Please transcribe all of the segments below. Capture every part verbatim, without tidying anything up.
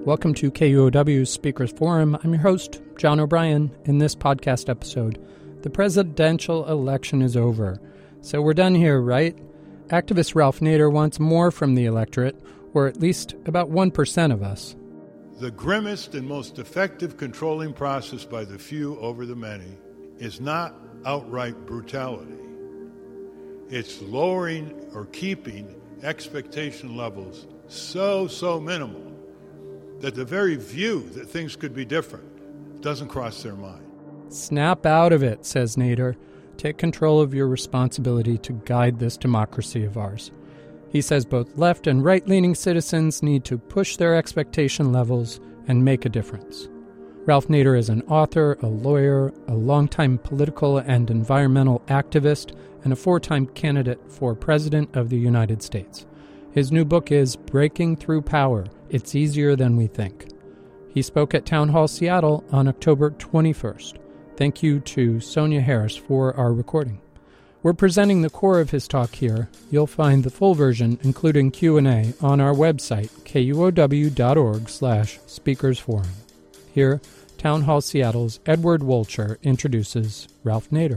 Welcome to K U O W's Speakers Forum. I'm your host, John O'Brien. In this podcast episode, the presidential election is over. So we're done here, right? Activist Ralph Nader wants more from the electorate, or at least about one percent of us. The grimmest and most effective controlling process by the few over the many is not outright brutality. It's lowering or keeping expectation levels so, so minimal that the very view that things could be different doesn't cross their mind. Snap out of it, says Nader. Take control of your responsibility to guide this democracy of ours. He says both left and right-leaning citizens need to push their expectation levels and make a difference. Ralph Nader is an author, a lawyer, a longtime political and environmental activist, and a four-time candidate for President of the United States. His new book is Breaking Through Power, It's Easier Than We Think. He spoke at Town Hall Seattle on October twenty-first. Thank you to Sonia Harris for our recording. We're presenting the core of his talk here. You'll find the full version, including Q and A, on our website, kuow.org slash speakersforum. Here, Town Hall Seattle's Edward Wolcher introduces Ralph Nader.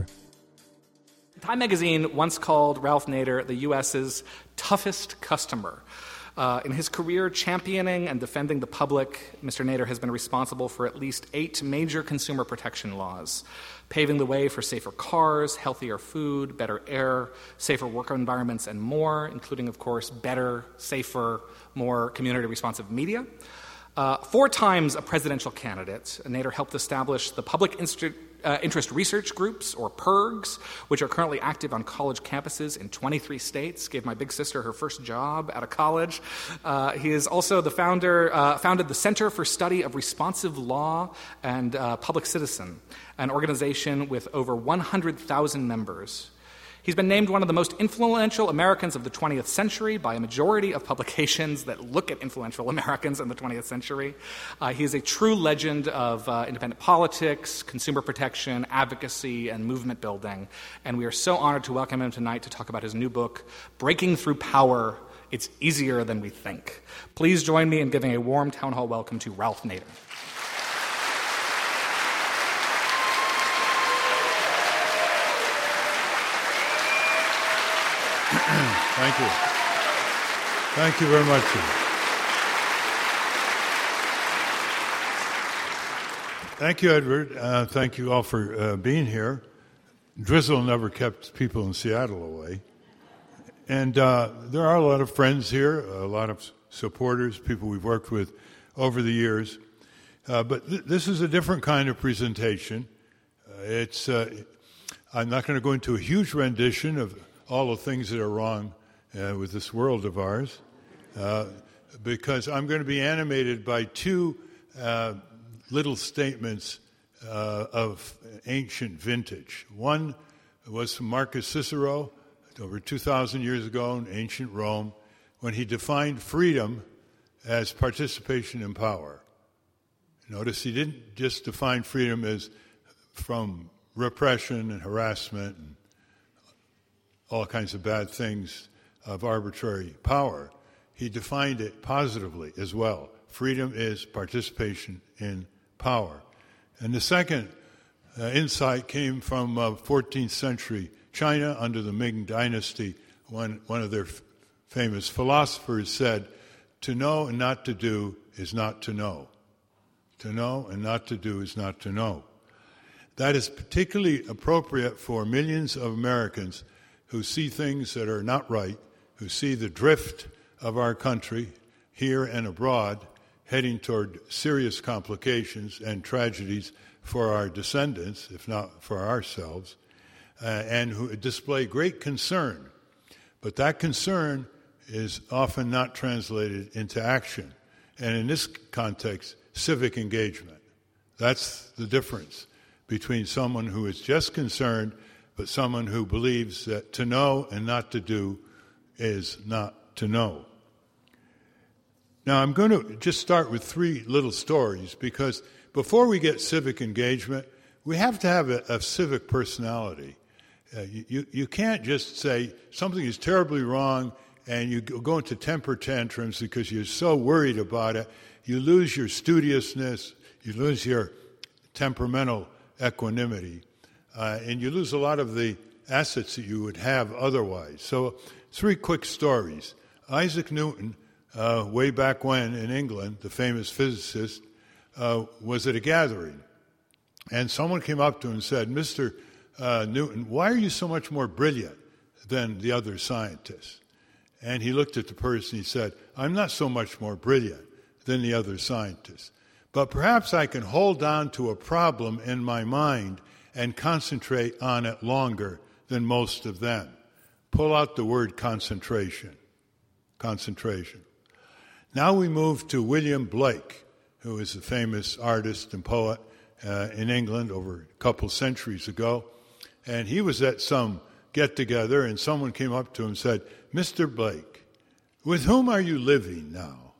Time magazine once called Ralph Nader the U S's toughest customer. Uh, in his career championing and defending the public, Mister Nader has been responsible for at least eight major consumer protection laws, paving the way for safer cars, healthier food, better air, safer work environments, and more, including, of course, better, safer, more community-responsive media. Uh, four times a presidential candidate, Nader helped establish the Public Inst- uh, Interest Research Groups, or P I R Gs, which are currently active on college campuses in twenty-three states, gave my big sister her first job at a college. Uh, he is also the founder, uh, founded the Center for Study of Responsive Law and uh, Public Citizen, an organization with over one hundred thousand members. He's been named one of the most influential Americans of the twentieth century by a majority of publications that look at influential Americans in the twentieth century. Uh, he is a true legend of uh, independent politics, consumer protection, advocacy, and movement building. And we are so honored to welcome him tonight to talk about his new book, Breaking Through Power, It's Easier Than We Think. Please join me in giving a warm town hall welcome to Ralph Nader. Thank you. Thank you very much. Thank you, Edward. Uh, thank you all for uh, being here. Drizzle never kept people in Seattle away. And uh, there are a lot of friends here, a lot of supporters, people we've worked with over the years. Uh, but th- this is a different kind of presentation. Uh, it's. Uh, I'm not going to go into a huge rendition of all the things that are wrong uh, with this world of ours, uh, because I'm going to be animated by two uh, little statements uh, of ancient vintage. One was from Marcus Cicero over two thousand years ago in ancient Rome, when he defined freedom as participation in power. Notice he didn't just define freedom as from repression and harassment and all kinds of bad things of arbitrary power. He defined it positively as well. Freedom is participation in power. And the second uh, insight came from uh, fourteenth century China under the Ming Dynasty. One, one of their f- famous philosophers said, "To know and not to do is not to know. To know and not to do is not to know." That is particularly appropriate for millions of Americans who see things that are not right, who see the drift of our country, here and abroad, heading toward serious complications and tragedies for our descendants, if not for ourselves, uh, and who display great concern. But that concern is often not translated into action. And in this context, civic engagement. That's the difference between someone who is just concerned but someone who believes that to know and not to do is not to know. Now, I'm going to just start with three little stories, because before we get civic engagement, we have to have a, a civic personality. Uh, you, you can't just say something is terribly wrong and you go into temper tantrums because you're so worried about it. You lose your studiousness, you lose your temperamental equanimity, uh, and you lose a lot of the assets that you would have otherwise. So three quick stories. Isaac Newton, uh, way back when in England, the famous physicist, uh, was at a gathering. And someone came up to him and said, Mister Uh, Newton, why are you so much more brilliant than the other scientists? And he looked at the person and he said, I'm not so much more brilliant than the other scientists, but perhaps I can hold on to a problem in my mind and concentrate on it longer than most of them. Pull out the word concentration. Concentration. Now we move to William Blake, who is a famous artist and poet uh, in England over a couple centuries ago. And he was at some get-together, and someone came up to him and said, Mister Blake, with whom are you living now?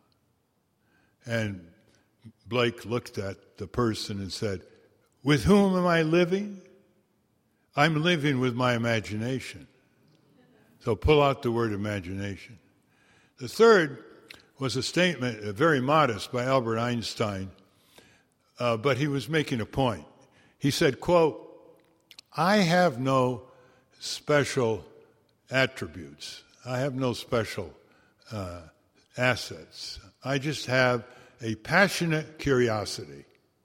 And Blake looked at the person and said, with whom am I living? I'm living with my imagination. So pull out the word imagination. The third was a statement, uh, very modest, by Albert Einstein, uh, but he was making a point. He said, quote, I have no special attributes. I have no special uh, assets. I just have a passionate curiosity.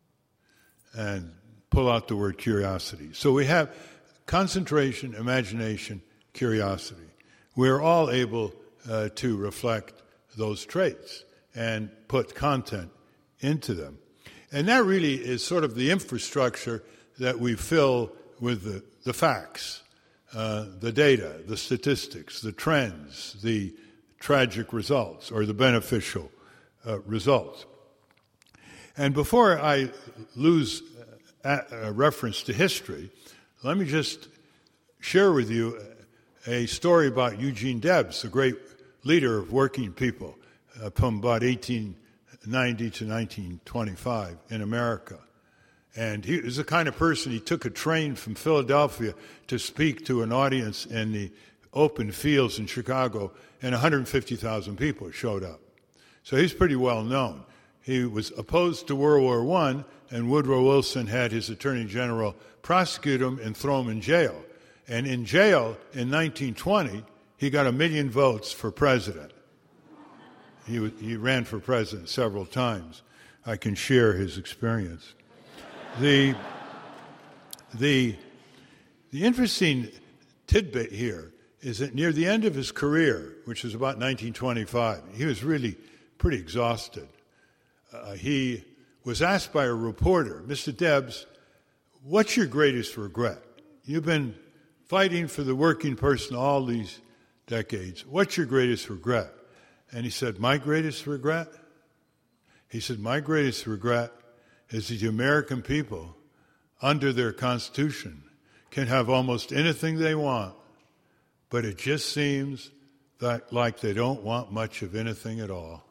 And pull out the word curiosity. So we have concentration, imagination, curiosity. We're all able uh, to reflect those traits and put content into them. And that really is sort of the infrastructure that we fill with the, the facts, uh, the data, the statistics, the trends, the tragic results, or the beneficial uh, results. And before I lose a, a reference to history, let me just share with you a story about Eugene Debs, a great leader of working people uh, from about eighteen ninety to nineteen twenty-five in America. And he was the kind of person, he took a train from Philadelphia to speak to an audience in the open fields in Chicago, and one hundred fifty thousand people showed up. So he's pretty well known. He was opposed to World War One, and Woodrow Wilson had his Attorney General prosecute him and throw him in jail. And in jail in nineteen twenty, he got a million votes for president. He, was, he ran for president several times. I can share his experience. The, the, the interesting tidbit here is that near the end of his career, which was about nineteen twenty-five, he was really pretty exhausted. Uh, he was asked by a reporter, Mister Debs, what's your greatest regret? You've been fighting for the working person all these decades. What's your greatest regret? And he said, my greatest regret? He said, my greatest regret is that the American people, under their Constitution, can have almost anything they want, but it just seems that like they don't want much of anything at all.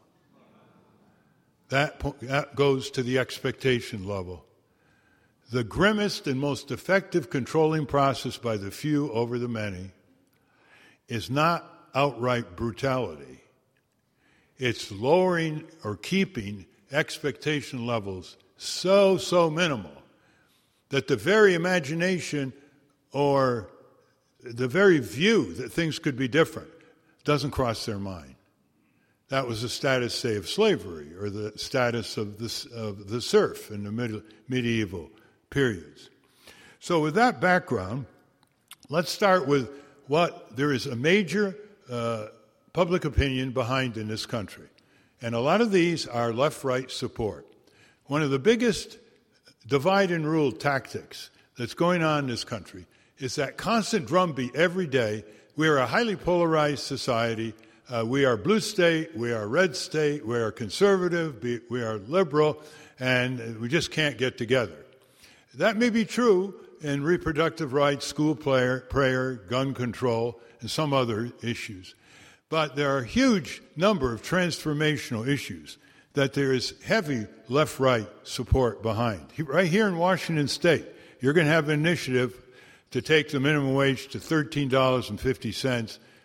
That, that goes to the expectation level. The grimmest and most effective controlling process by the few over the many is not outright brutality. It's lowering or keeping expectation levels so, so minimal that the very imagination or the very view that things could be different doesn't cross their mind. That was the status, say, of slavery or the status of the, of the serf in the mid, medieval periods. So with that background, let's start with what there is a major uh, public opinion behind in this country. And a lot of these are left-right support. One of the biggest divide-and-rule tactics that's going on in this country is that constant drumbeat every day. We are a highly polarized society. Uh, we are blue state, we are red state, we are conservative, we are liberal, and we just can't get together. That may be true in reproductive rights, school prayer, prayer, gun control, and some other issues. But there are a huge number of transformational issues that there is heavy left-right support behind. Right here in Washington State, you're going to have an initiative to take the minimum wage to thirteen dollars and fifty cents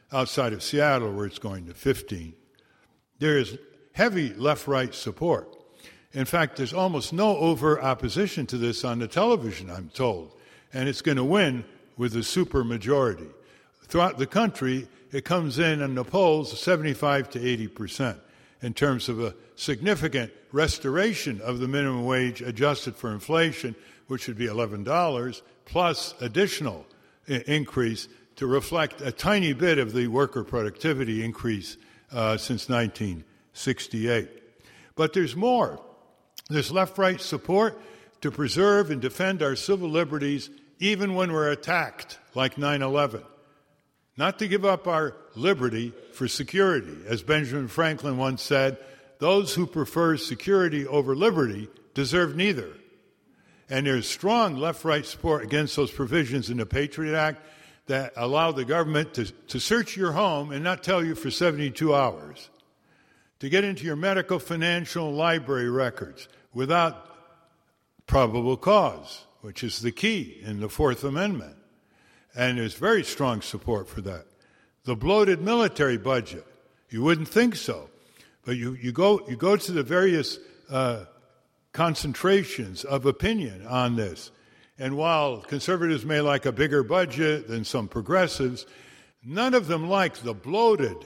outside of Seattle, where it's going to fifteen. There is heavy left-right support. In fact, there's almost no overt opposition to this on the television, I'm told, and it's going to win with a supermajority. Throughout the country, it comes in in the polls seventy-five to eighty percent in terms of a significant restoration of the minimum wage adjusted for inflation, which would be eleven dollars, plus additional I- increase to reflect a tiny bit of the worker productivity increase uh, since nineteen sixty-eight. But there's more. There's left-right support to preserve and defend our civil liberties even when we're attacked, like nine eleven. Not to give up our liberty for security. As Benjamin Franklin once said, those who prefer security over liberty deserve neither. And there's strong left-right support against those provisions in the Patriot Act that allow the government to, to search your home and not tell you for seventy-two hours, to get into your medical, financial, library records without probable cause, which is the key in the Fourth Amendment. And there's very strong support for that. The bloated military budget, you wouldn't think so, but you, you, go, you go to the various uh, concentrations of opinion on this, and while conservatives may like a bigger budget than some progressives, none of them like the bloated,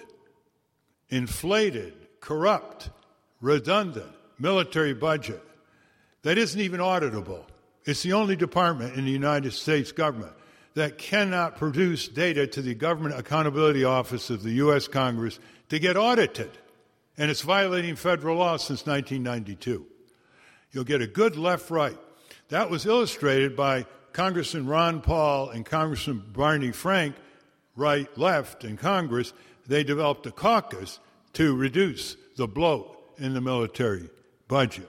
inflated, corrupt, redundant military budget that isn't even auditable. It's the only department in the United States government that cannot produce data to the Government Accountability Office of the U S Congress to get audited. And it's violating federal law since nineteen ninety-two. You'll get a good left-right. That was illustrated by Congressman Ron Paul and Congressman Barney Frank, right-left in Congress. They developed a caucus to reduce the bloat in the military budget.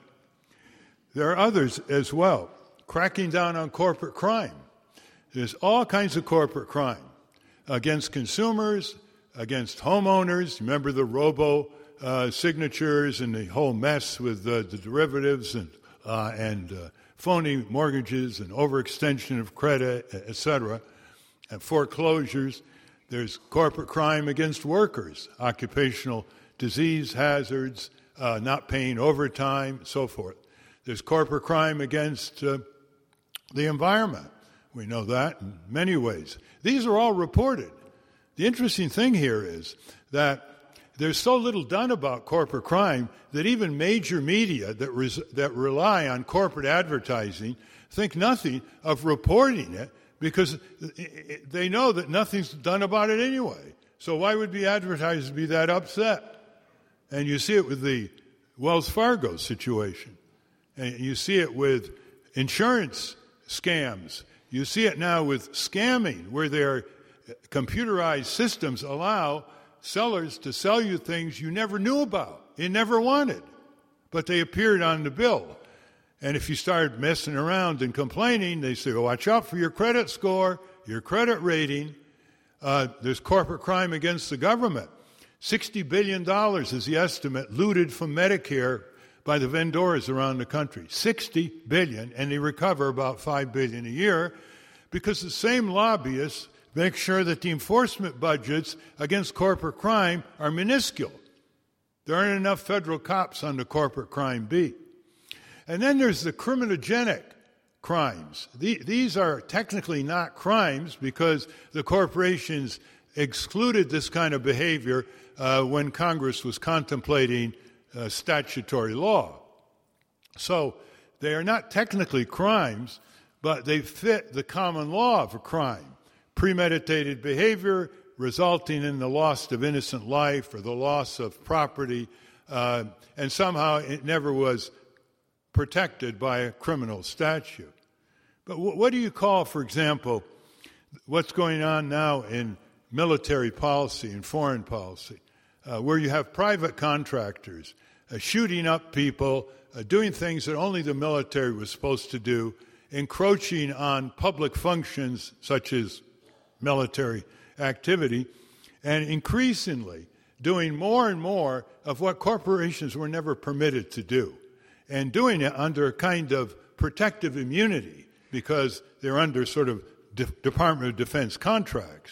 There are others as well. Cracking down on corporate crime. There's all kinds of corporate crime against consumers, against homeowners. Remember the robo uh, signatures and the whole mess with uh, the derivatives and uh, and uh, phony mortgages and overextension of credit, et cetera, and foreclosures. There's corporate crime against workers, occupational disease hazards, uh, not paying overtime, and so forth. There's corporate crime against uh, the environment. We know that in many ways. These are all reported. The interesting thing here is that there's so little done about corporate crime that even major media that, res- that rely on corporate advertising think nothing of reporting it because they know that nothing's done about it anyway. So why would the advertisers be that upset? And you see it with the Wells Fargo situation. And you see it with insurance scams. You see it now with scamming, where their computerized systems allow sellers to sell you things you never knew about, you never wanted, but they appeared on the bill. And if you started messing around and complaining, they say, oh, watch out for your credit score, your credit rating. Uh, there's corporate crime against the government. sixty billion dollars is the estimate looted from Medicare by the vendors around the country. sixty billion dollars, and they recover about five billion dollars a year because the same lobbyists make sure that the enforcement budgets against corporate crime are minuscule. There aren't enough federal cops on the corporate crime beat. And then there's the criminogenic crimes. The, these are technically not crimes because the corporations excluded this kind of behavior uh, when Congress was contemplating uh, statutory law. So they are not technically crimes, but they fit the common law of a crime. Premeditated behavior resulting in the loss of innocent life or the loss of property, uh, and somehow it never was protected by a criminal statute. But w- what do you call, for example, what's going on now in military policy and foreign policy, uh, where you have private contractors uh, shooting up people, uh, doing things that only the military was supposed to do, encroaching on public functions such as military activity, and increasingly doing more and more of what corporations were never permitted to do, and doing it under a kind of protective immunity because they're under sort of De- Department of Defense contracts.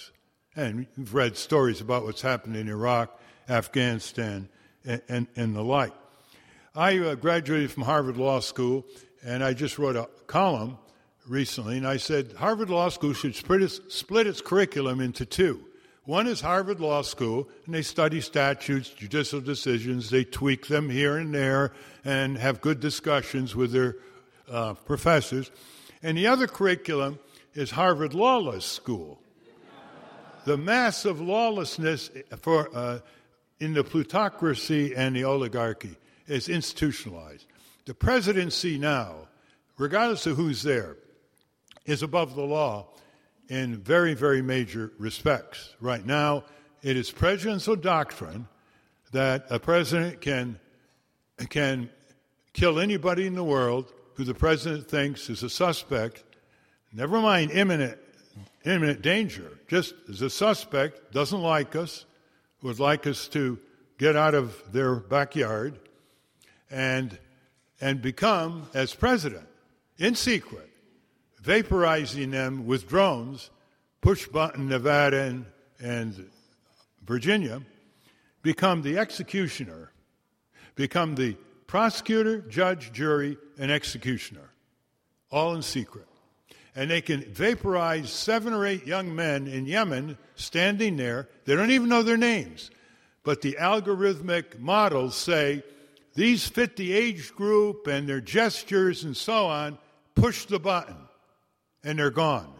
And you've read stories about what's happened in Iraq, Afghanistan, and, and, and the like. I uh, graduated from Harvard Law School, and I just wrote a column recently, and I said Harvard Law School should split its, split its curriculum into two. One is Harvard Law School, and they study statutes, judicial decisions, they tweak them here and there, and have good discussions with their uh, professors. And the other curriculum is Harvard Lawless School. The massive lawlessness for uh, in the plutocracy and the oligarchy is institutionalized. The presidency now, regardless of who's there, is above the law in very, very major respects. Right now, it is presidential doctrine that a president can can kill anybody in the world who the president thinks is a suspect, never mind imminent imminent danger, just as a suspect, doesn't like us, would like us to get out of their backyard, and and become, as president, in secret, vaporizing them with drones, push-button Nevada and, and Virginia, become the executioner, become the prosecutor, judge, jury, and executioner, all in secret. And they can vaporize seven or eight young men in Yemen standing there. They don't even know their names. But the algorithmic models say, these fit the age group and their gestures and so on, push the button, and they're gone.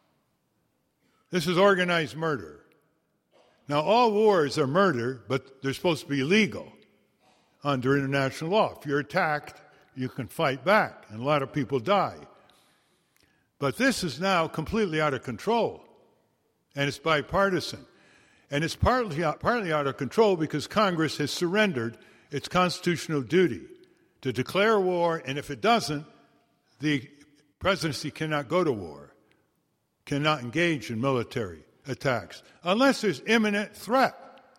This is organized murder. Now, all wars are murder, but they're supposed to be legal under international law. If you're attacked, you can fight back, and a lot of people die. But this is now completely out of control, and it's bipartisan. And it's partly out, partly out of control because Congress has surrendered its constitutional duty to declare war, and if it doesn't, the presidency cannot go to war, cannot engage in military attacks, unless there's imminent threat.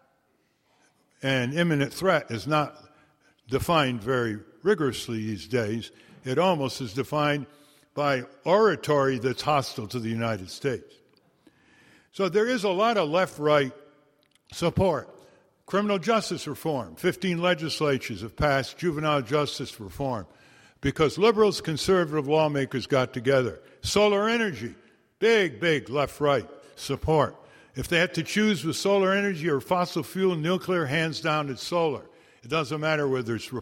And imminent threat is not defined very rigorously these days. It almost is defined by oratory that's hostile to the United States. So there is a lot of left-right support. Criminal justice reform. fifteen legislatures have passed juvenile justice reform because liberals, conservative lawmakers got together. Solar energy. Big, big left-right support. If they had to choose with solar energy or fossil fuel, nuclear, hands down, it's solar. It doesn't matter whether it's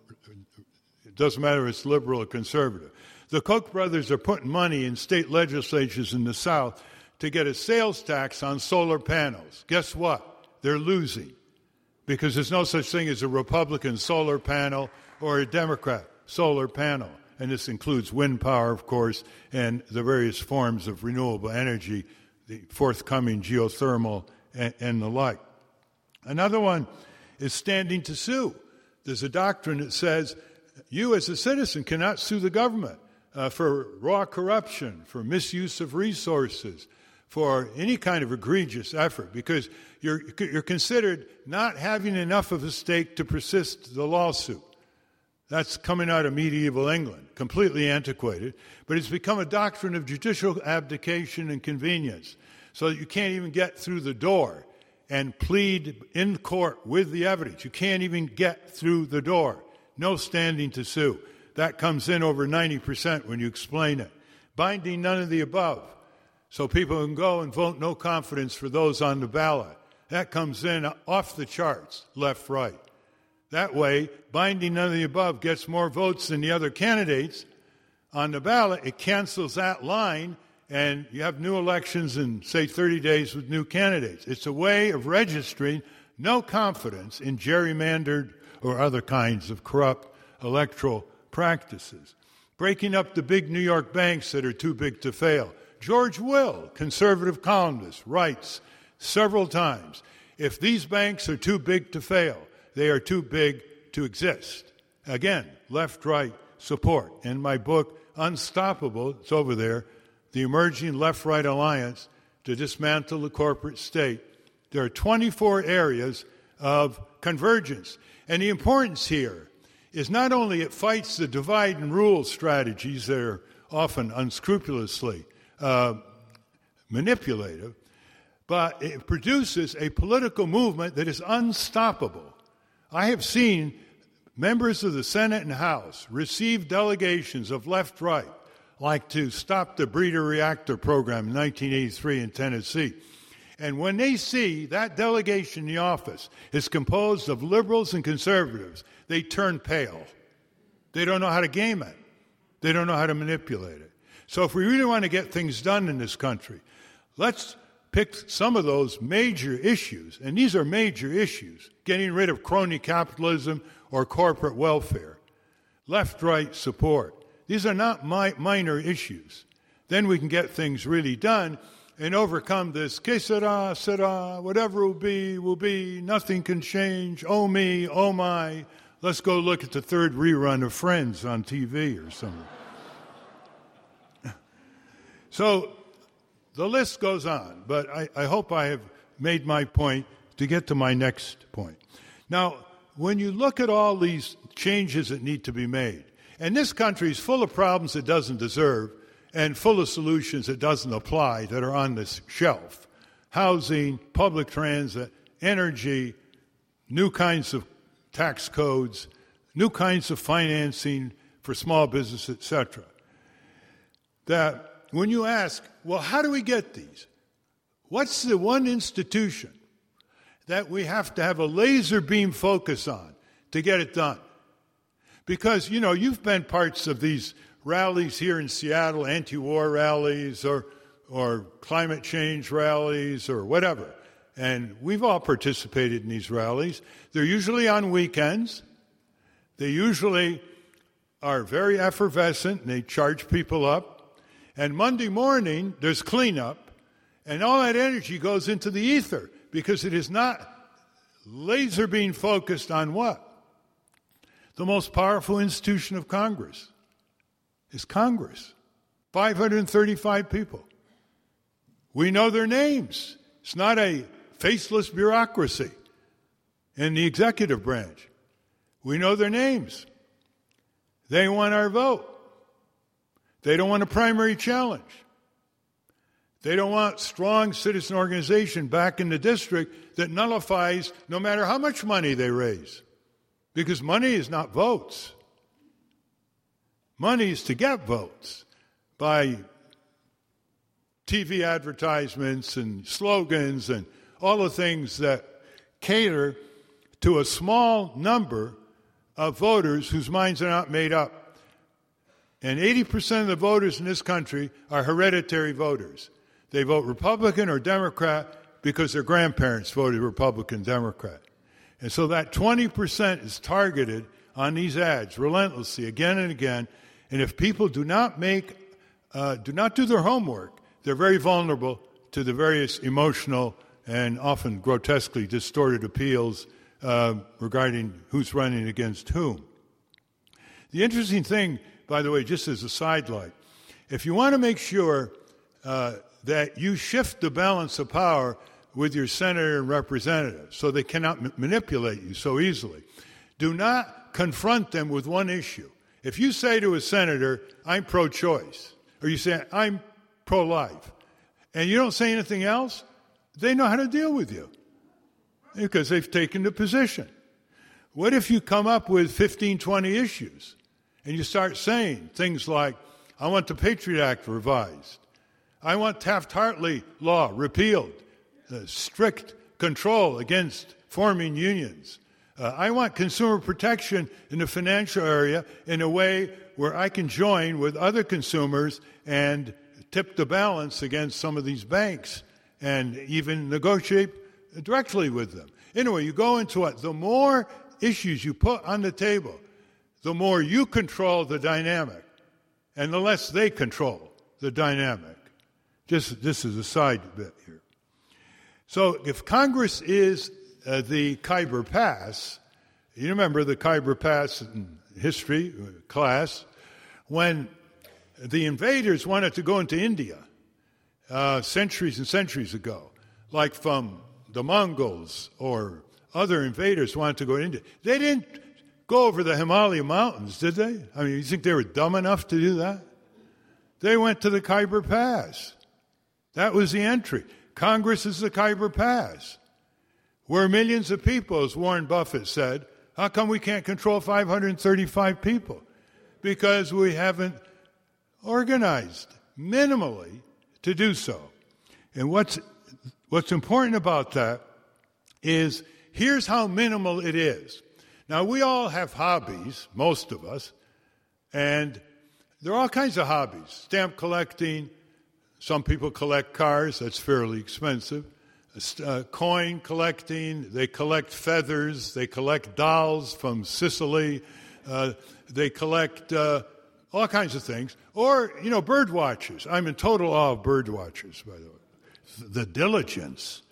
it doesn't matter if it's liberal or conservative. The Koch brothers are putting money in state legislatures in the South to get a sales tax on solar panels. Guess what? They're losing because there's no such thing as a Republican solar panel or a Democrat solar panel. And this includes wind power, of course, and the various forms of renewable energy, the forthcoming geothermal and, and the like. Another one is standing to sue. There's a doctrine that says you as a citizen cannot sue the government uh, for raw corruption, for misuse of resources, for any kind of egregious effort, because you're, you're considered not having enough of a stake to persist the lawsuit. That's coming out of medieval England, completely antiquated, but it's become a doctrine of judicial abdication and convenience, so that you can't even get through the door and plead in court with the evidence. You can't even get through the door. No standing to sue. That comes in over ninety percent when you explain it. Binding none of the above, so people can go and vote no confidence for those on the ballot. That comes in off the charts, left, right. That way, binding none of the above gets more votes than the other candidates on the ballot. It cancels that line, and you have new elections in, say, thirty days with new candidates. It's a way of registering no confidence in gerrymandered or other kinds of corrupt electoral practices. Breaking up the big New York banks that are too big to fail. George Will, conservative columnist, writes several times, if these banks are too big to fail, they are too big to exist. Again, left-right support. In my book, Unstoppable, it's over there, The Emerging Left-Right Alliance to Dismantle the Corporate State. There are twenty-four areas of convergence. And the importance here is not only it fights the divide and rule strategies that are often unscrupulously uh, manipulative, but it produces a political movement that is unstoppable. I have seen members of the Senate and House receive delegations of left, right, like to stop the breeder reactor program in nineteen eighty-three in Tennessee. And when they see that delegation in the office is composed of liberals and conservatives, they turn pale. They don't know how to game it. They don't know how to manipulate it. So if we really want to get things done in this country, let's pick some of those major issues, and these are major issues, getting rid of crony capitalism or corporate welfare, left-right support. These are not mi- minor issues. Then we can get things really done and overcome this, que sera, sera, whatever will be, will be, nothing can change, oh me, oh my. Let's go look at the third rerun of Friends on T V or something. So the list goes on, but I, I hope I have made my point to get to my next point. Now, when you look at all these changes that need to be made, and this country is full of problems it doesn't deserve, and full of solutions that doesn't apply that are on this shelf. Housing, public transit, energy, new kinds of tax codes, new kinds of financing for small business, et cetera. That when you ask, well, how do we get these? What's the one institution that we have to have a laser beam focus on to get it done? Because, you know, you've been parts of these rallies here in Seattle, anti-war rallies or or climate change rallies or whatever. And we've all participated in these rallies. They're usually on weekends. They usually are very effervescent, and they charge people up. And Monday morning, there's cleanup, and all that energy goes into the ether because it is not laser beam focused on what? The most powerful institution of Congress. Is Congress. five hundred thirty-five people. We know their names. It's not a faceless bureaucracy in the executive branch. We know their names. They want our vote. They don't want a primary challenge. They don't want strong citizen organization back in the district that nullifies no matter how much money they raise. Because money is not votes. Money is to get votes by T V advertisements and slogans and all the things that cater to a small number of voters whose minds are not made up. And eighty percent of the voters in this country are hereditary voters. They vote Republican or Democrat because their grandparents voted Republican, Democrat. And so that twenty percent is targeted on these ads relentlessly again and again. And if people do not make, uh, do not do their homework, they're very vulnerable to the various emotional and often grotesquely distorted appeals uh, regarding who's running against whom. The interesting thing, by the way, just as a sidelight, if you want to make sure uh, that you shift the balance of power with your senator and representative so they cannot m- manipulate you so easily, do not confront them with one issue. If you say to a senator, I'm pro-choice, or you say, I'm pro-life, and you don't say anything else, they know how to deal with you because they've taken the position. What if you come up with fifteen, twenty issues and you start saying things like, I want the Patriot Act revised. I want Taft-Hartley law repealed, uh, strict control against forming unions. Uh, I want consumer protection in the financial area in a way where I can join with other consumers and tip the balance against some of these banks and even negotiate directly with them. Anyway, you go into it. The more issues you put on the table, the more you control the dynamic and the less they control the dynamic. Just this is a side bit here. So if Congress is uh, the Khyber Pass, you remember the Khyber Pass in history class, when the invaders wanted to go into India uh, centuries and centuries ago, like from the Mongols or other invaders wanted to go to India. They didn't go over the Himalaya mountains, did they? I mean, you think they were dumb enough to do that? They went to the Khyber Pass. That was the entry. Congress is the Khyber Pass. We're millions of people, as Warren Buffett said. How come we can't control five hundred thirty-five people? Because we haven't organized minimally to do so. And what's what's important about that is here's how minimal it is. Now, we all have hobbies, most of us, and there are all kinds of hobbies. Stamp collecting, some people collect cars, that's fairly expensive. Uh, coin collecting, they collect feathers, they collect dolls from Sicily, uh, they collect uh, all kinds of things. Or, you know, bird watchers. I'm in total awe of bird watchers, by the way. The diligence.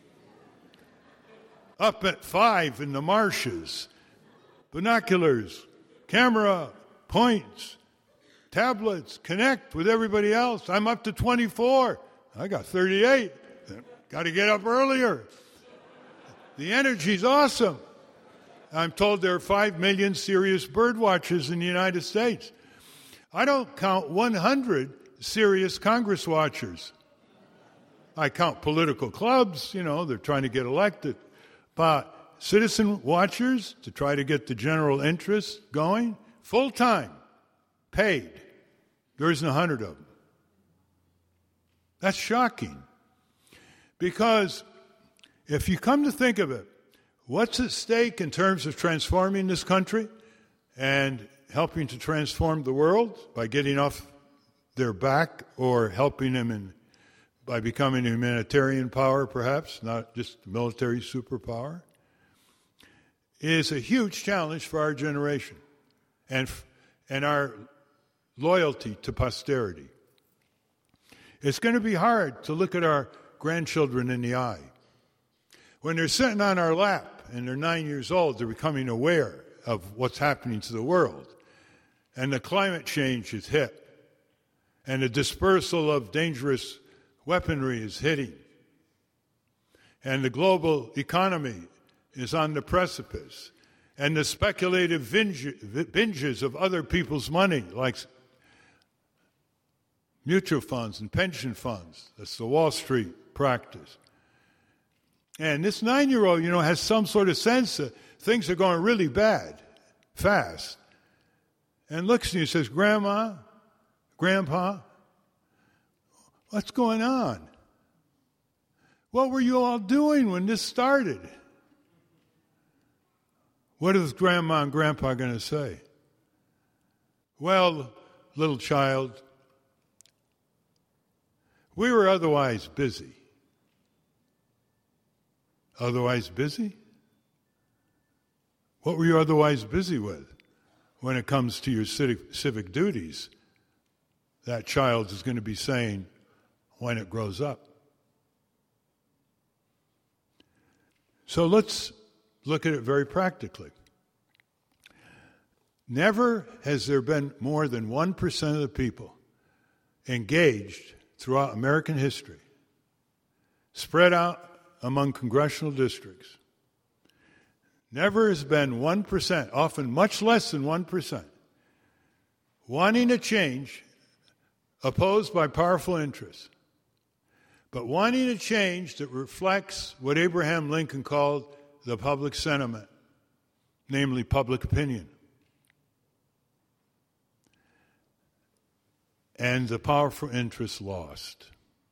Up at five in the marshes, binoculars, camera, points, tablets, connect with everybody else. I'm up to twenty-four. I got thirty-eight. Got to get up earlier. The energy's awesome. I'm told there are five million serious bird watchers in the United States. I don't count one hundred serious Congress watchers. I count political clubs, you know, they're trying to get elected. But citizen watchers to try to get the general interest going, full-time, paid. There isn't a hundred of them. That's shocking. Because if you come to think of it, what's at stake in terms of transforming this country and helping to transform the world by getting off their back or helping them in, by becoming a humanitarian power, perhaps, not just a military superpower, is a huge challenge for our generation and, and our loyalty to posterity. It's going to be hard to look at our grandchildren in the eye. When they're sitting on our lap and they're nine years old, they're becoming aware of what's happening to the world. And the climate change is hit. And the dispersal of dangerous weaponry is hitting. And the global economy is on the precipice. And the speculative binges of other people's money, like mutual funds and pension funds, that's the Wall Street practice. And this nine-year-old, you know, has some sort of sense that things are going really bad, fast. And looks at you and says, Grandma, Grandpa, what's going on? What were you all doing when this started? What is Grandma and Grandpa going to say? Well, little child, we were otherwise busy. Otherwise busy? What were you otherwise busy with when it comes to your civic, civic duties? That child is going to be saying when it grows up. So let's look at it very practically. Never has there been more than one percent of the people engaged throughout American history, spread out among congressional districts. Never has been one percent, often much less than one percent, wanting a change opposed by powerful interests, but wanting a change that reflects what Abraham Lincoln called the public sentiment, namely public opinion. And the powerful interests lost.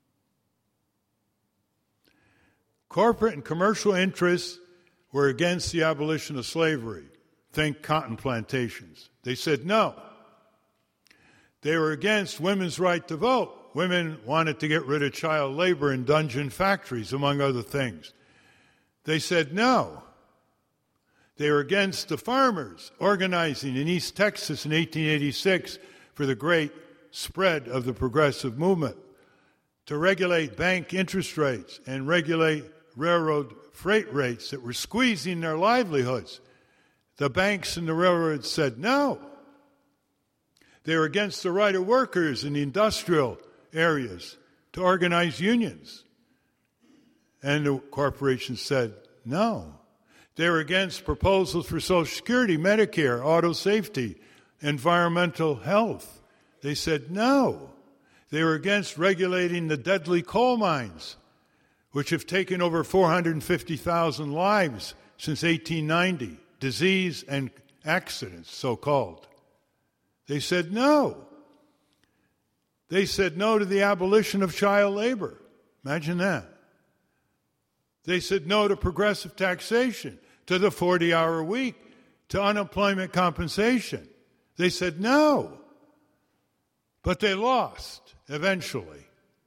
Corporate and commercial interests were against the abolition of slavery. Think cotton plantations. They said no. They were against women's right to vote. Women wanted to get rid of child labor in dungeon factories, among other things. They said no. They were against the farmers organizing in East Texas in eighteen eighty-six for the great spread of the progressive movement to regulate bank interest rates and regulate railroad freight rates that were squeezing their livelihoods. The banks and the railroads said no. They were against the right of workers in the industrial areas to organize unions. And the corporations said no. They were against proposals for Social Security, Medicare, auto safety, environmental health. They said no. They were against regulating the deadly coal mines which have taken over four hundred fifty thousand lives since eighteen ninety, disease and accidents, so-called. They said no. They said no to the abolition of child labor. Imagine that. They said no to progressive taxation, to the forty-hour week, to unemployment compensation. They said no. But they lost eventually.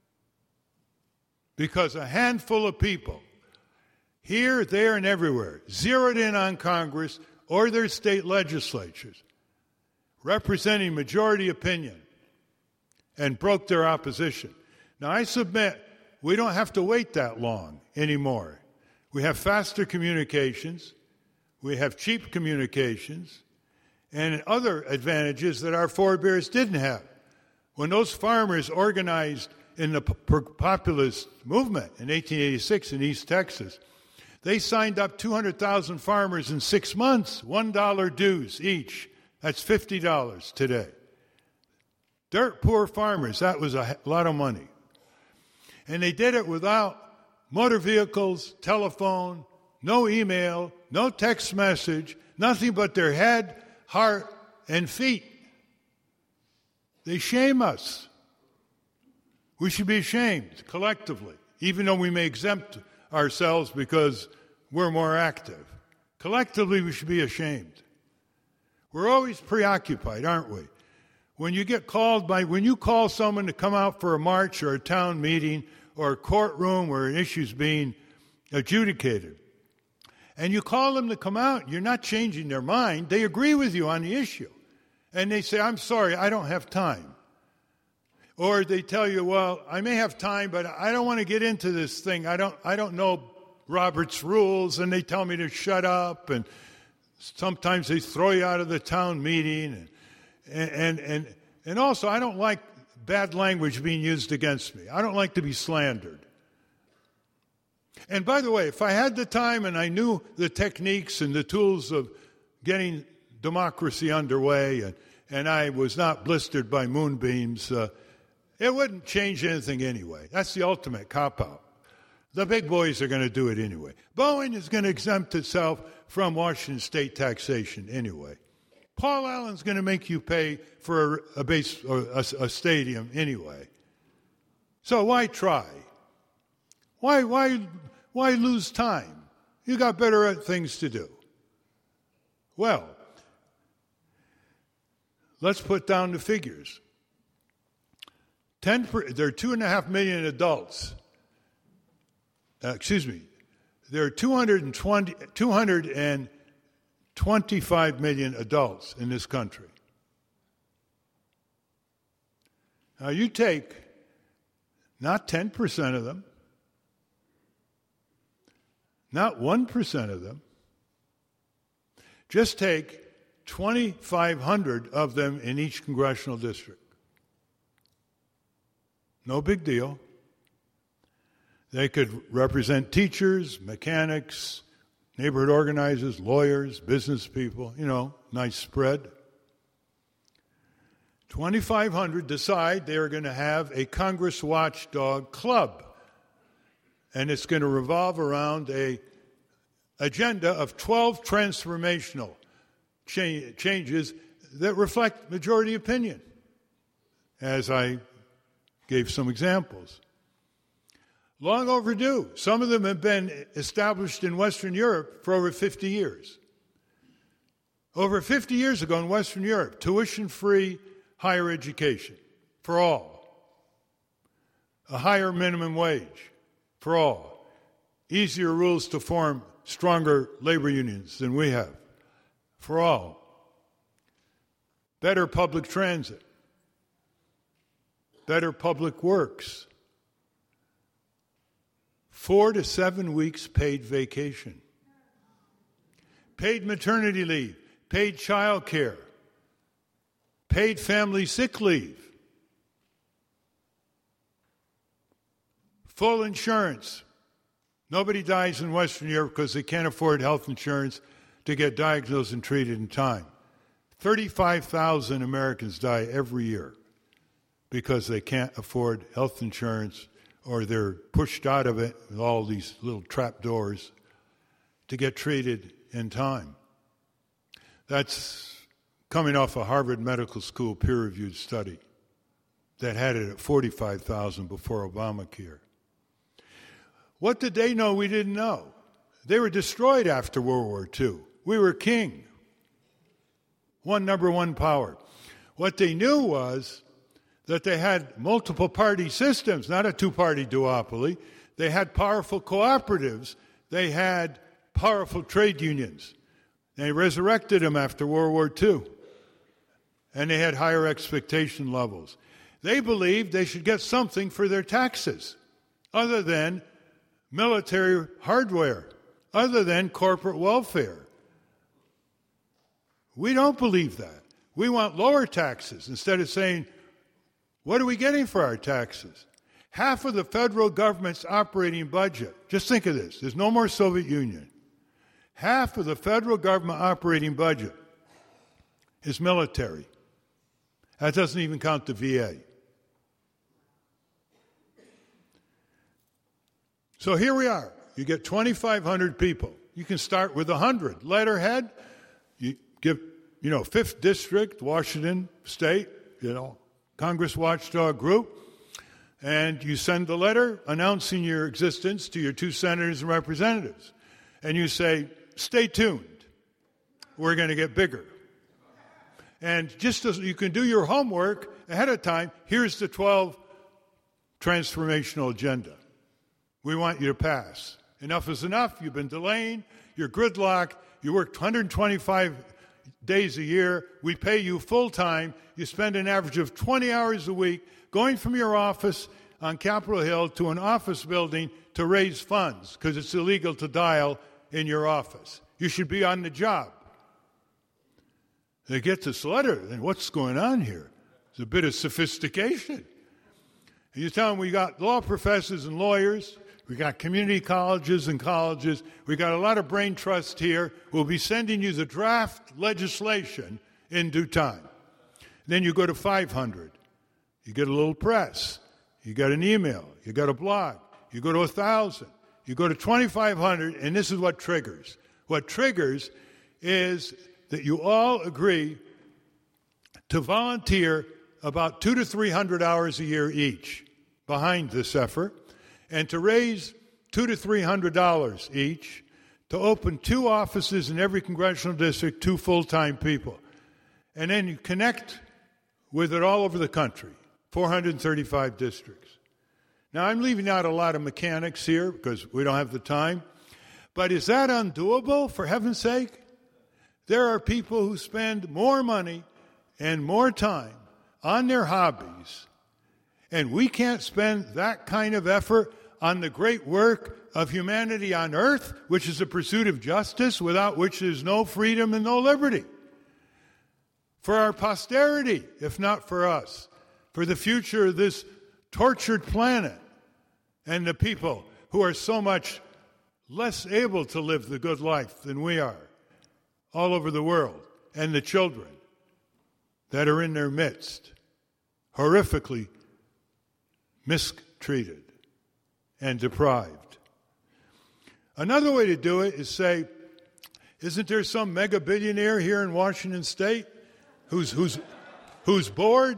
Because a handful of people, here, there, and everywhere, zeroed in on Congress or their state legislatures, representing majority opinion, and broke their opposition. Now, I submit we don't have to wait that long anymore. We have faster communications, we have cheap communications, and other advantages that our forebears didn't have. When those farmers organized in the populist movement in eighteen eighty-six in East Texas, they signed up two hundred thousand farmers in six months, one dollar dues each. That's fifty dollars today. Dirt poor farmers, that was a lot of money. And they did it without motor vehicles, telephone, no email, no text message, nothing but their head, heart, and feet. They shame us. We should be ashamed collectively, even though we may exempt ourselves because we're more active. Collectively, we should be ashamed. We're always preoccupied, aren't we? When you get called by, when you call someone to come out for a march or a town meeting or a courtroom where an issue's being adjudicated, and you call them to come out, you're not changing their mind. They agree with you on the issue. And they say, I'm sorry, I don't have time. Or they tell you, well, I may have time, but I don't want to get into this thing. I don't, I don't know Robert's rules, and they tell me to shut up, and sometimes they throw you out of the town meeting, and and and and also I don't like bad language being used against me. I don't like to be slandered. And by the way, if I had the time and I knew the techniques and the tools of getting democracy underway, and, and I was not blistered by moonbeams, uh, it wouldn't change anything anyway. That's the ultimate cop-out. The big boys are going to do it anyway. Boeing is going to exempt itself from Washington state taxation anyway. Paul Allen's going to make you pay for a base or a, a stadium anyway. So why try? Why why why lose time? You got better things to do. Well, let's put down the figures. Ten per, there are two and a half million adults. Uh, excuse me. There are two hundred twenty, two hundred twenty-five million adults in this country. Now you take not ten percent of them, not one percent of them, just take twenty-five hundred of them in each congressional district. No big deal. They could represent teachers, mechanics, neighborhood organizers, lawyers, business people, you know, nice spread. twenty-five hundred decide they are going to have a Congress Watchdog Club, and it's going to revolve around a agenda of twelve transformational cha- changes that reflect majority opinion, as I gave some examples. Long overdue. Some of them have been established in Western Europe for over fifty years. Over fifty years ago in Western Europe, tuition-free higher education for all. A higher minimum wage for all. Easier rules to form stronger labor unions than we have for all. Better public transit. Better public works. Four to seven weeks paid vacation. Paid maternity leave. Paid child care. Paid family sick leave. Full insurance. Nobody dies in Western Europe because they can't afford health insurance to get diagnosed and treated in time. thirty-five thousand Americans die every year because they can't afford health insurance or they're pushed out of it with all these little trap doors to get treated in time. That's coming off a Harvard Medical School peer-reviewed study that had it at forty-five thousand before Obamacare. What did they know we didn't know? They were destroyed after World War Two. We were king. One number one power. What they knew was that they had multiple party systems, not a two-party duopoly. They had powerful cooperatives. They had powerful trade unions. They resurrected them after World War Two. And they had higher expectation levels. They believed they should get something for their taxes other than military hardware, other than corporate welfare. We don't believe that. We want lower taxes instead of saying, what are we getting for our taxes? Half of the federal government's operating budget, just think of this, there's no more Soviet Union. Half of the federal government operating budget is military. That doesn't even count the V A. So here we are. You get twenty-five hundred people. You can start with one hundred. Letterhead, you give, you know, fifth District, Washington State, you know, Congress Watchdog Group, and you send the letter announcing your existence to your two senators and representatives. And you say, stay tuned. We're going to get bigger. And just as you can do your homework ahead of time, here's the twelve transformational agenda. We want you to pass. Enough is enough. You've been delaying. You're gridlocked. You work one hundred twenty-five days a year. We pay you full time. You spend an average of twenty hours a week going from your office on Capitol Hill to an office building to raise funds because it's illegal to dial in your office. You should be on the job. They get this letter, and what's going on here? There's a bit of sophistication. And you tell them we got law professors and lawyers, we got community colleges and colleges, we got a lot of brain trust here. We'll be sending you the draft legislation in due time. Then you go to five hundred. You get a little press. You got an email. You got a blog. You go to one thousand. You go to twenty-five hundred, and this is what triggers. What triggers is that you all agree to volunteer about two to three hundred hours a year each behind this effort, and to raise two to three hundred dollars each to open two offices in every congressional district, two full-time people, and then you connect with it all over the country, four hundred thirty-five districts. Now, I'm leaving out a lot of mechanics here because we don't have the time, but is that undoable, for heaven's sake? There are people who spend more money and more time on their hobbies, and we can't spend that kind of effort on the great work of humanity on earth, which is the pursuit of justice, without which there's no freedom and no liberty. For our posterity, if not for us, for the future of this tortured planet, and the people who are so much less able to live the good life than we are, all over the world, and the children that are in their midst, horrifically mistreated and deprived. Another way to do it is say, isn't there some mega billionaire here in Washington State who's who's who's bored?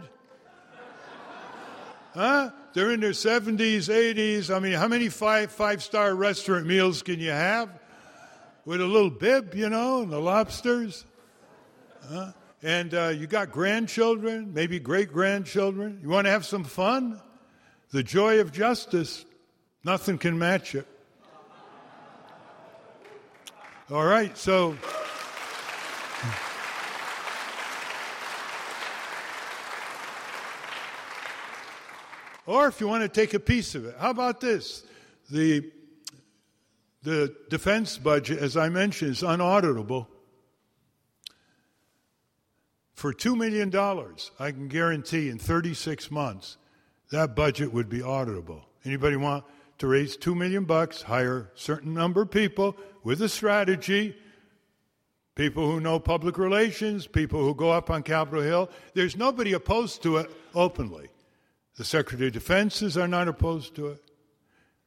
Huh? They're in their seventies, eighties. I mean, how many five five-star restaurant meals can you have? With a little bib, you know, and the lobsters. Huh? And uh, you got grandchildren, maybe great-grandchildren. You want to have some fun? The joy of justice, nothing can match it. All right, so... Or if you want to take a piece of it, how about this? The, the defense budget, as I mentioned, is unauditable. For two million dollars, I can guarantee in thirty-six months, that budget would be auditable. Anybody want to raise two million bucks, hire a certain number of people with a strategy, people who know public relations, people who go up on Capitol Hill. There's nobody opposed to it openly. The Secretary of Defenses are not opposed to it.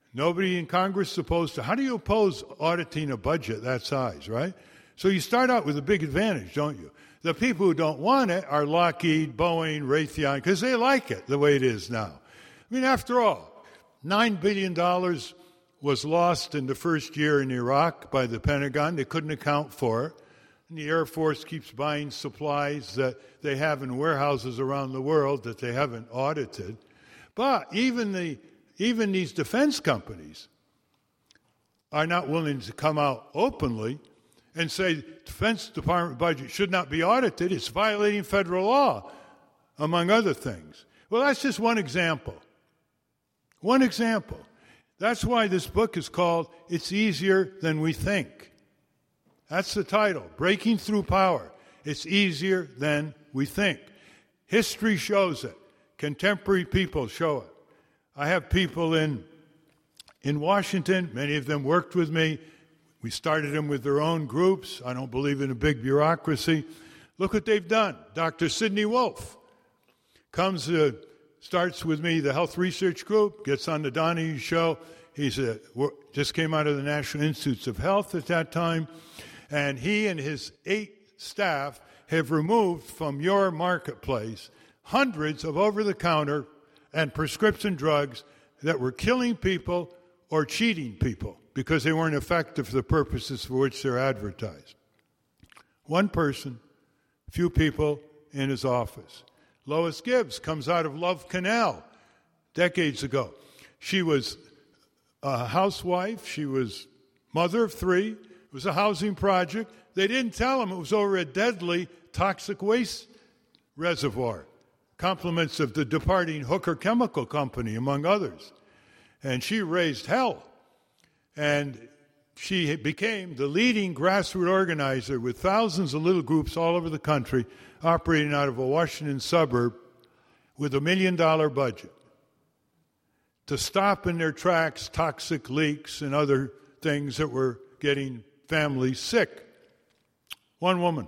Nobody in Congress is opposed to. How do you oppose auditing a budget that size, right? So you start out with a big advantage, don't you? The people who don't want it are Lockheed, Boeing, Raytheon, because they like it the way it is now. I mean, after all, nine billion dollars was lost in the first year in Iraq by the Pentagon. They couldn't account for it. And the Air Force keeps buying supplies that they have in warehouses around the world that they haven't audited. But even the even these defense companies are not willing to come out openly and say Defense Department budget should not be audited. It's violating federal law, among other things. Well, that's just one example. One example. That's why this book is called It's Easier Than We Think. That's the title, Breaking Through Power. It's easier than we think. History shows it. Contemporary people show it. I have people in, in Washington, many of them worked with me. We started them with their own groups. I don't believe in a big bureaucracy. Look what they've done. Doctor Sidney Wolf comes, uh, starts with me, the Health Research Group, gets on the Donahue Show. He's a, just came out of the National Institutes of Health at that time. And he and his eight staff have removed from your marketplace hundreds of over-the-counter and prescription drugs that were killing people or cheating people because they weren't effective for the purposes for which they're advertised. One person, few people in his office. Lois Gibbs comes out of Love Canal decades ago. She was a housewife. She was mother of three. It was a housing project. They didn't tell him it was over a deadly toxic waste reservoir. Compliments of the departing Hooker Chemical Company, among others. And she raised hell. And she became the leading grassroots organizer with thousands of little groups all over the country operating out of a Washington suburb with a million dollar budget to stop in their tracks toxic leaks and other things that were getting families sick. One woman,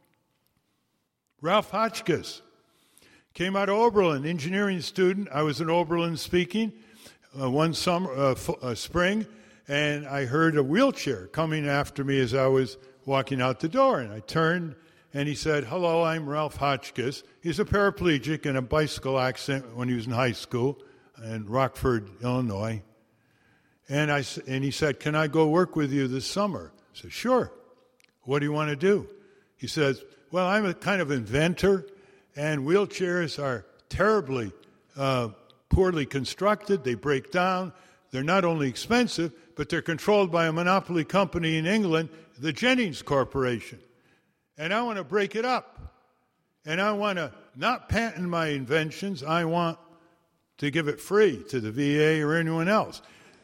Ralph Hotchkiss, came out of Oberlin, engineering student. I was in Oberlin speaking uh, one summer, uh, f- uh, spring, and I heard a wheelchair coming after me as I was walking out the door. And I turned, and he said, "Hello, I'm Ralph Hotchkiss." He's a paraplegic and a bicycle accident when he was in high school in Rockford, Illinois. And I and he said, "Can I go work with you this summer?" I said, "Sure." "What do you want to do?" He says, "Well, I'm a kind of inventor, and wheelchairs are terribly uh, poorly constructed. They break down. They're not only expensive, but they're controlled by a monopoly company in England, the Jennings Corporation. And I want to break it up. And I want to not patent my inventions. I want to give it free to the V A or anyone else."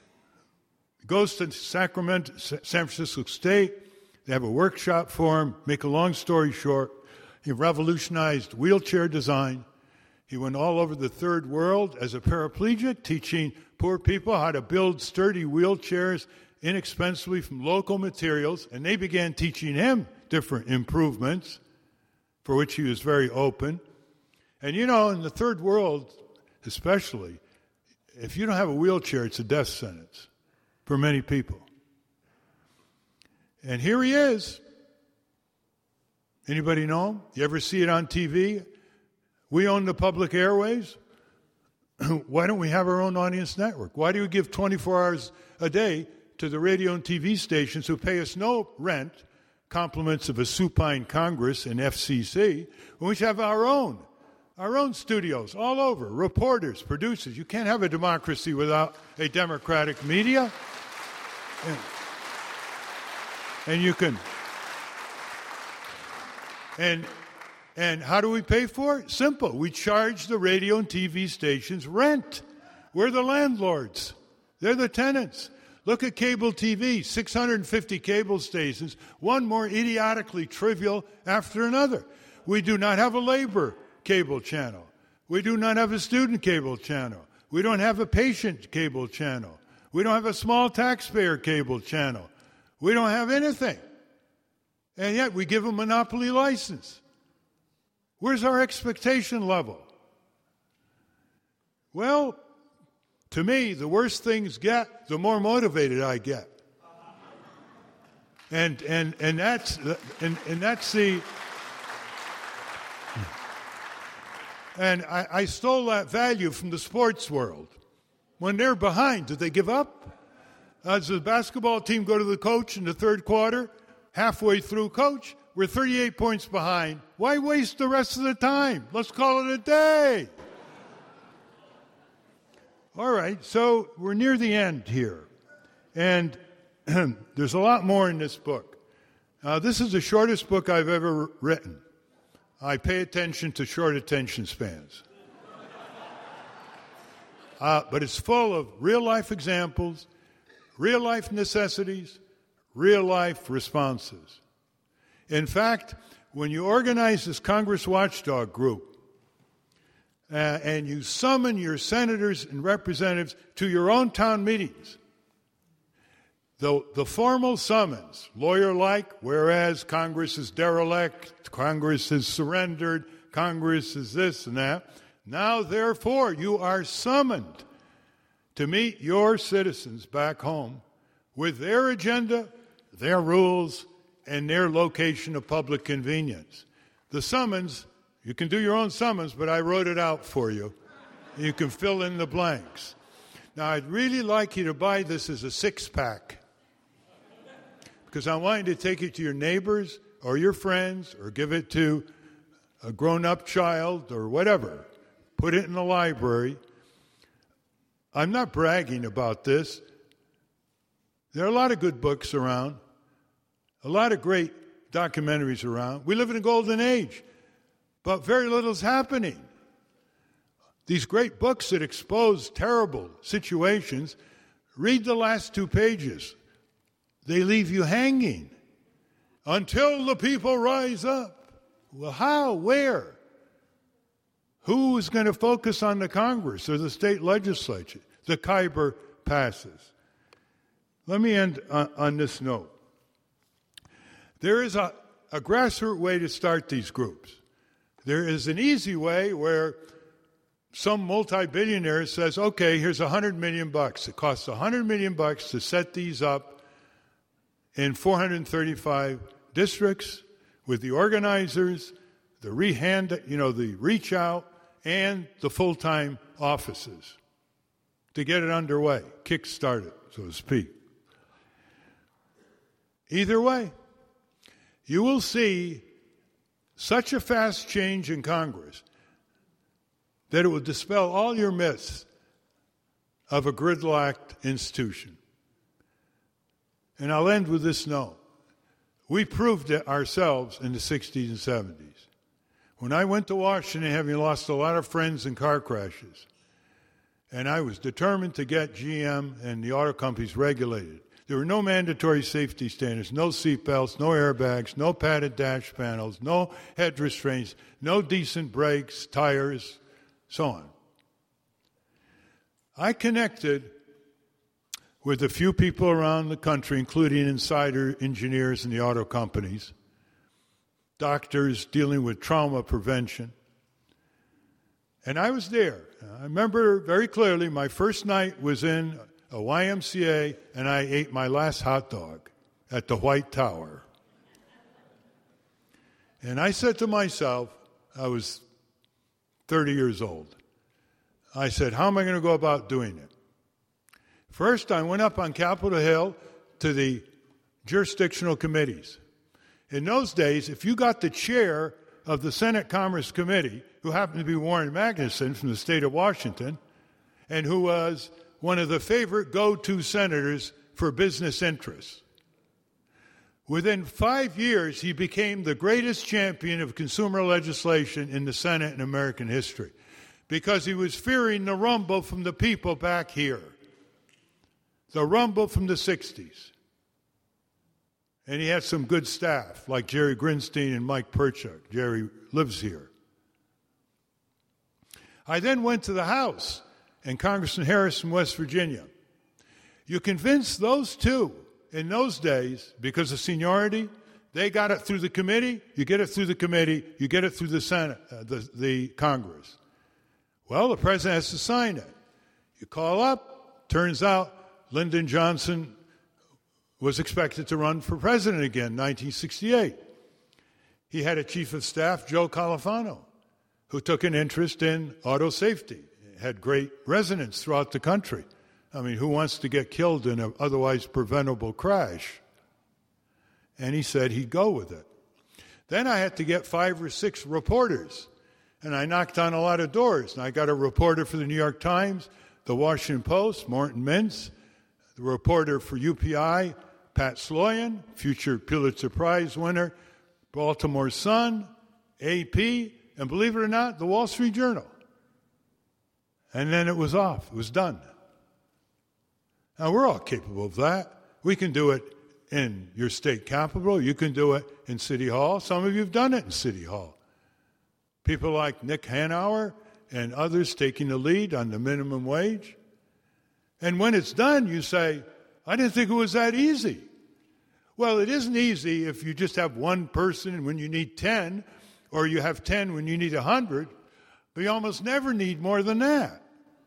Goes to Sacramento, San Francisco State. They have a workshop for him. Make a long story short, he revolutionized wheelchair design. He went all over the third world as a paraplegic, teaching poor people how to build sturdy wheelchairs inexpensively from local materials. And they began teaching him different improvements, for which he was very open. And you know, in the third world especially, if you don't have a wheelchair, it's a death sentence for many people. And here he is. Anybody know him? You ever see it on T V? We own the public airways. Why don't we have our own audience network? Why do we give twenty-four hours a day to the radio and T V stations who pay us no rent, compliments of a supine Congress and F C C, when we should have our own, our own studios all over, reporters, producers? You can't have a democracy without a democratic media. And, and you can... And and how do we pay for it? Simple. We charge the radio and T V stations rent. We're the landlords. They're the tenants. Look at cable T V, six hundred fifty cable stations, one more idiotically trivial after another. We do not have a labor cable channel. We do not have a student cable channel. We don't have a patient cable channel. We don't have a small taxpayer cable channel. We don't have anything. And yet we give a monopoly license. Where's our expectation level? Well, to me, the worse things get, the more motivated I get. And and and that's and, and that's the and I, I stole that value from the sports world. When they're behind, do they give up? Does the basketball team go to the coach in the third quarter? Halfway through, coach, we're thirty-eight points behind. Why waste the rest of the time? Let's call it a day. All right, so we're near the end here. And there's a lot more in this book. Uh, this is the shortest book I've ever written. I pay attention to short attention spans. Uh, but it's full of real-life examples, real-life necessities, real-life responses. In fact, when you organize this Congress Watchdog group, uh, and you summon your senators and representatives to your own town meetings, the, the formal summons, lawyer-like, whereas Congress is derelict, Congress is surrendered, Congress is this and that. Now, therefore, you are summoned to meet your citizens back home with their agenda, their rules, and their location of public convenience. The summons, you can do your own summons, but I wrote it out for you. You can fill in the blanks. Now, I'd really like you to buy this as a six-pack, because I want you to take it to your neighbors or your friends or give it to a grown-up child or whatever. Put it in the library. I'm not bragging about this. There are a lot of good books around, a lot of great documentaries around. We live in a golden age, but very little is happening. These great books that expose terrible situations, read the last two pages. They leave you hanging. Until the people rise up. Well, how? Where? Who is going to focus on the Congress or the state legislature? The Khyber passes. Let me end on, on this note. There is a, a grassroots way to start these groups. There is an easy way where some multi-billionaire says, okay, here's a hundred million bucks. It costs a hundred million bucks to set these up in four hundred thirty-five districts with the organizers, the rehand, you know, the reach out, and the full-time offices to get it underway, kick-start it, so to speak. Either way, you will see such a fast change in Congress that it will dispel all your myths of a gridlocked institution. And I'll end with this note. We proved it ourselves in the sixties and seventies. When I went to Washington, having lost a lot of friends in car crashes, and I was determined to get G M and the auto companies regulated. There were no mandatory safety standards, no seatbelts, no airbags, no padded dash panels, no head restraints, no decent brakes, tires, so on. I connected with a few people around the country, including insider engineers in the auto companies, doctors dealing with trauma prevention. And I was there. I remember very clearly my first night was in a Y M C A, and I ate my last hot dog at the White Tower. And I said to myself, I was thirty years old, I said, how am I going to go about doing it? First, I went up on Capitol Hill to the jurisdictional committees. In those days, if you got the chair of the Senate Commerce Committee, who happened to be Warren Magnuson from the state of Washington, and who was one of the favorite go-to senators for business interests, within five years, he became the greatest champion of consumer legislation in the Senate in American history, because he was fearing the rumble from the people back here. The rumble from the sixties. And he had some good staff, like Jerry Grinstein and Mike Perchuk. Jerry lives here. I then went to the House, and Congressman Harris from West Virginia. You convince those two in those days, because of seniority, they got it through the committee, you get it through the committee, you get it through the Senate, uh, the, the Congress. Well, the president has to sign it. You call up, turns out Lyndon Johnson was expected to run for president again, nineteen sixty-eight. He had a chief of staff, Joe Califano, who took an interest in auto safety, had great resonance throughout the country. I mean, who wants to get killed in an otherwise preventable crash? And he said he'd go with it. Then I had to get five or six reporters, and I knocked on a lot of doors. And I got a reporter for the New York Times, the Washington Post, Morton Mintz, the reporter for U P I, Pat Sloyan, future Pulitzer Prize winner, Baltimore Sun, A P, and believe it or not, the Wall Street Journal. And then it was off. It was done. Now, we're all capable of that. We can do it in your state capital. You can do it in City Hall. Some of you have done it in City Hall. People like Nick Hanauer and others taking the lead on the minimum wage. And when it's done, you say, I didn't think it was that easy. Well, it isn't easy if you just have one person when you need ten, or you have ten when you need one hundred, but you almost never need more than that.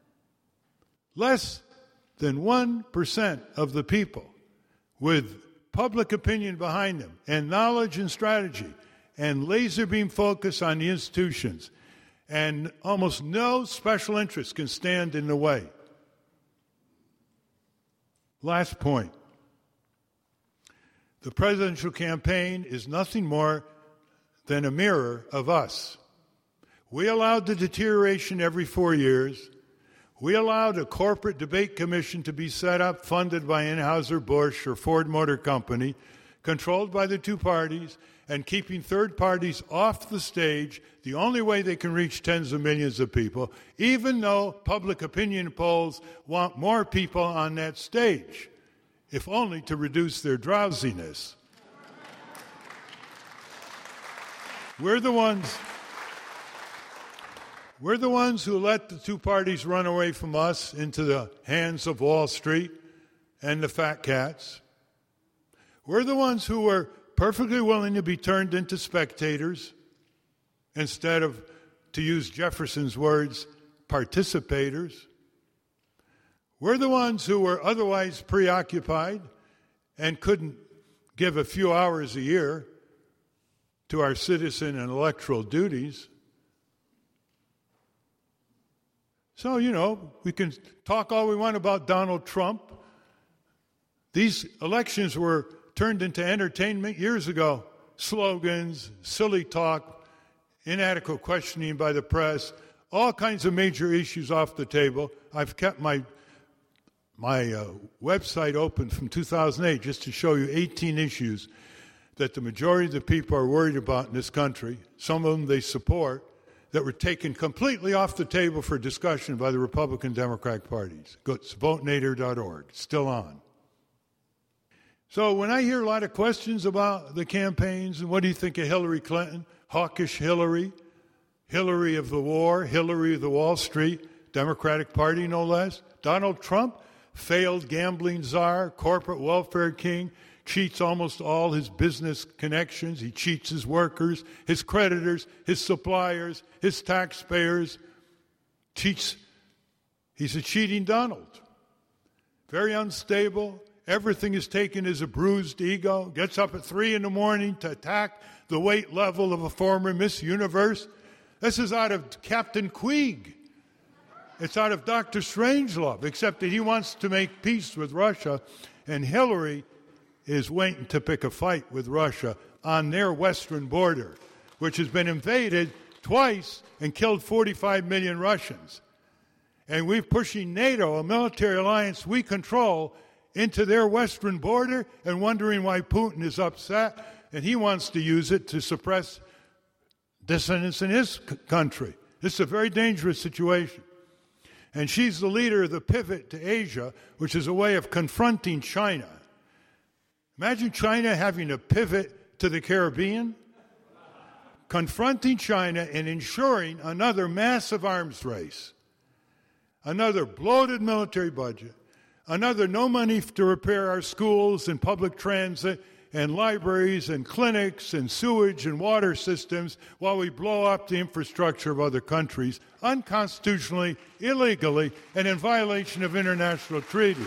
Less than one percent of the people with public opinion behind them and knowledge and strategy and laser beam focus on the institutions and almost no special interest can stand in the way. Last point. The presidential campaign is nothing more than a mirror of us. We allowed the deterioration every four years. We allowed a corporate debate commission to be set up, funded by Anheuser-Busch or Ford Motor Company, controlled by the two parties, and keeping third parties off the stage, the only way they can reach tens of millions of people, even though public opinion polls want more people on that stage, if only to reduce their drowsiness. We're the ones... We're the ones who let the two parties run away from us into the hands of Wall Street and the fat cats. We're the ones who were perfectly willing to be turned into spectators instead of, to use Jefferson's words, participators. We're the ones who were otherwise preoccupied and couldn't give a few hours a year to our citizen and electoral duties. So, you know, we can talk all we want about Donald Trump. These elections were turned into entertainment years ago. Slogans, silly talk, inadequate questioning by the press, all kinds of major issues off the table. I've kept my my uh, website open from two thousand eight just to show you eighteen issues that the majority of the people are worried about in this country. Some of them they support, that were taken completely off the table for discussion by the Republican Democratic parties. Go to vote nader dot org. Still on. So when I hear a lot of questions about the campaigns, and what do you think of Hillary Clinton? Hawkish Hillary, Hillary of the war, Hillary of the Wall Street, Democratic Party no less. Donald Trump, failed gambling czar, corporate welfare king, cheats almost all his business connections. He cheats his workers, his creditors, his suppliers, his taxpayers. Cheats. He's a cheating Donald. Very unstable. Everything is taken as a bruised ego. Gets up at three in the morning to attack the weight level of a former Miss Universe. This is out of Captain Queeg. It's out of Doctor Strangelove, except that he wants to make peace with Russia, and Hillary is waiting to pick a fight with Russia on their western border, which has been invaded twice and killed forty-five million Russians. And we're pushing NATO, a military alliance we control, into their western border and wondering why Putin is upset, and he wants to use it to suppress dissidents in his c- country. This is a very dangerous situation. And she's the leader of the pivot to Asia, which is a way of confronting China. Imagine China having a pivot to the Caribbean, confronting China and ensuring another massive arms race, another bloated military budget, another no money to repair our schools and public transit and libraries and clinics and sewage and water systems while we blow up the infrastructure of other countries unconstitutionally, illegally, and in violation of international treaties.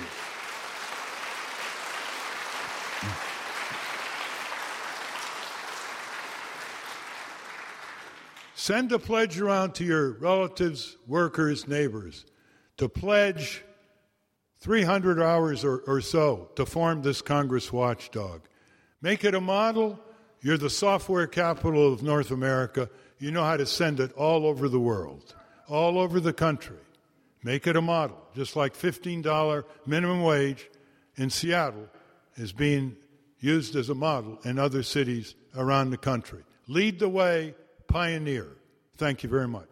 Send a pledge around to your relatives, workers, neighbors to pledge three hundred hours or, or so to form this Congress watchdog. Make it a model. You're the software capital of North America. You know how to send it all over the world, all over the country. Make it a model, just like fifteen dollars minimum wage in Seattle is being used as a model in other cities around the country. Lead the way, pioneer. Thank you very much.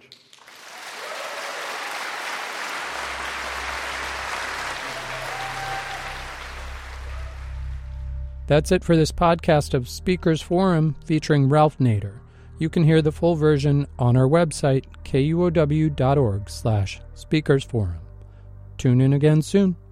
That's it for this podcast of Speakers Forum featuring Ralph Nader. You can hear the full version on our website, kuow.org slash speakersforum. Tune in again soon.